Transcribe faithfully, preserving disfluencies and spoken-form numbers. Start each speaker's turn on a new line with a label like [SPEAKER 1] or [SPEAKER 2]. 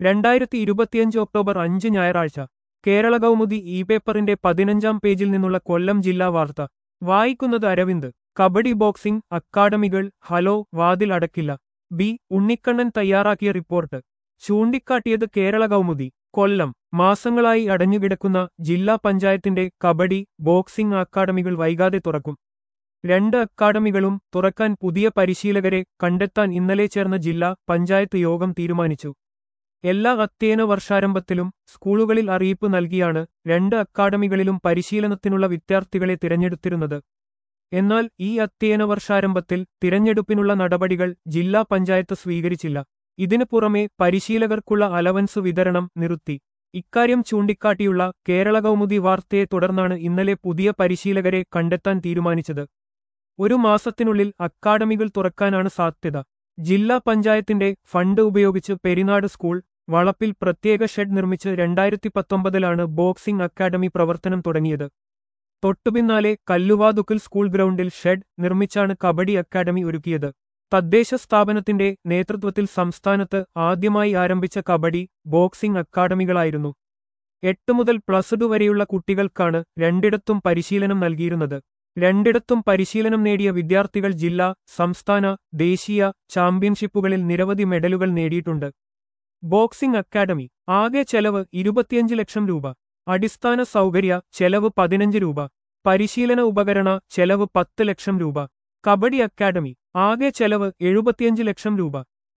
[SPEAKER 1] രണ്ടായിരത്തി ഇരുപത്തിയഞ്ച് ഒക്ടോബർ അഞ്ച് ഞായറാഴ്ച കേരള കൗമുദി ഇ പേപ്പറിന്റെ പതിനഞ്ചാം പേജിൽ നിന്നുള്ള കൊല്ലം ജില്ലാ വാർത്ത വായിക്കുന്നത് അരവിന്ദ്. കബഡി ബോക്സിംഗ് അക്കാഡമികൾ ഹലോ വാതിൽ അടക്കില്ല. ബി ഉണ്ണിക്കണ്ണൻ തയ്യാറാക്കിയ റിപ്പോർട്ട് ചൂണ്ടിക്കാട്ടിയത് കേരള കൗമുദി. കൊല്ലം മാസങ്ങളായി അടഞ്ഞുകിടക്കുന്ന ജില്ലാ പഞ്ചായത്തിന്റെ കബഡി ബോക്സിംഗ് അക്കാഡമികൾ വൈകാതെ തുറക്കും. രണ്ട് അക്കാഡമികളും തുറക്കാൻ പുതിയ പരിശീലകരെ കണ്ടെത്താൻ ഇന്നലെ ചേർന്ന ജില്ലാ പഞ്ചായത്ത് യോഗം തീരുമാനിച്ചു. എല്ലാ അധ്യയന വർഷാരംഭത്തിലും സ്കൂളുകളിൽ അറിയിപ്പ് നൽകിയാണ് രണ്ട് അക്കാഡമികളിലും പരിശീലനത്തിനുള്ള വിദ്യാർത്ഥികളെ തിരഞ്ഞെടുത്തിരുന്നത്. എന്നാൽ ഈ അധ്യയന വർഷാരംഭത്തിൽ തിരഞ്ഞെടുപ്പിനുള്ള നടപടികൾ ജില്ലാ പഞ്ചായത്ത് സ്വീകരിച്ചില്ല. ഇതിനു പുറമെ പരിശീലകർക്കുള്ള അലവൻസ് വിതരണം നിർത്തി. ഇക്കാര്യം ചൂണ്ടിക്കാട്ടിയുള്ള കേരള കൗമുദി വാർത്തയെ തുടർന്നാണ് ഇന്നലെ പുതിയ പരിശീലകരെ കണ്ടെത്താൻ തീരുമാനിച്ചത്. ഒരു മാസത്തിനുള്ളിൽ അക്കാഡമികൾ തുറക്കാനാണ് സാധ്യത. ജില്ലാ പഞ്ചായത്തിന്റെ ഫണ്ട് ഉപയോഗിച്ച് പെരിനാട് സ്കൂൾ വളപ്പിൽ പ്രത്യേക ഷെഡ് നിർമ്മിച്ച് രണ്ടായിരത്തി പത്തൊമ്പതിലാണ് ബോക്സിംഗ് അക്കാഡമി പ്രവർത്തനം തുടങ്ങിയത്. തൊട്ടുപിന്നാലെ കല്ലുവാതുക്കൽ സ്കൂൾ ഗ്രൗണ്ടിൽ ഷെഡ് നിർമ്മിച്ചാണ് കബഡി അക്കാഡമി ഒരുക്കിയത്. തദ്ദേശ സ്ഥാപനത്തിന്റെ നേതൃത്വത്തിൽ സംസ്ഥാനത്ത് ആദ്യമായി ആരംഭിച്ച കബഡി ബോക്സിംഗ് അക്കാഡമികളായിരുന്നു. എട്ട് മുതൽ പ്ലസ് ടു വരെയുള്ള കുട്ടികൾക്കാണ് രണ്ടിടത്തും പരിശീലനം നൽകിയിരുന്നത്. രണ്ടിടത്തും പരിശീലനം നേടിയ വിദ്യാർത്ഥികൾ ജില്ലാ, സംസ്ഥാന, ദേശീയ ചാമ്പ്യൻഷിപ്പുകളിൽ നിരവധി മെഡലുകൾ നേടിയിട്ടുണ്ട്. ബോക്സിംഗ് അക്കാഡമി ആകെ ചെലവ് ഇരുപത്തിയഞ്ച് ലക്ഷം രൂപ. അടിസ്ഥാന സൗകര്യ ചെലവ് പതിനഞ്ച് രൂപ. പരിശീലന ഉപകരണ ചെലവ് പത്ത് ലക്ഷം രൂപ. കബഡി അക്കാഡമി ആകെ ചെലവ് എഴുപത്തിയഞ്ച് ലക്ഷം രൂപ.